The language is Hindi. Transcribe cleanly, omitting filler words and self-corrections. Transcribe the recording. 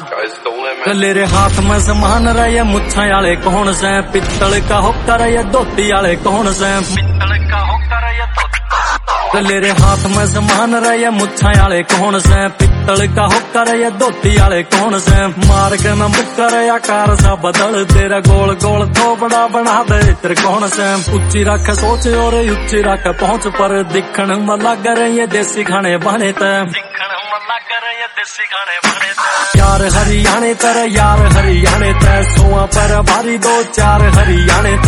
तेरे हाथ में समान रहे मुच्छा वाले कौन से, पित्तल का होकर ये धोती वाले कौन से, पित्तल का होकर ये तेरे हाथ में समान रहे मुच्छा वाले कौन से, पित्तल का होकर ये धोती वाले कौन से। मार के न मुक्कर आकार सा बदल, तेरा गोल गोल थोबड़ा बना दे तेरे कौन से। ऊंची रख सोच और ऊंची रख पहुंच, पर दिखण में लग रही देसी खाने बने ते, दिखण में लग रही देसी खाने बने ते। यार हरियाणे तर यार हरियाणे ते, सोआ पर भारी दो चार हरियाणे ते।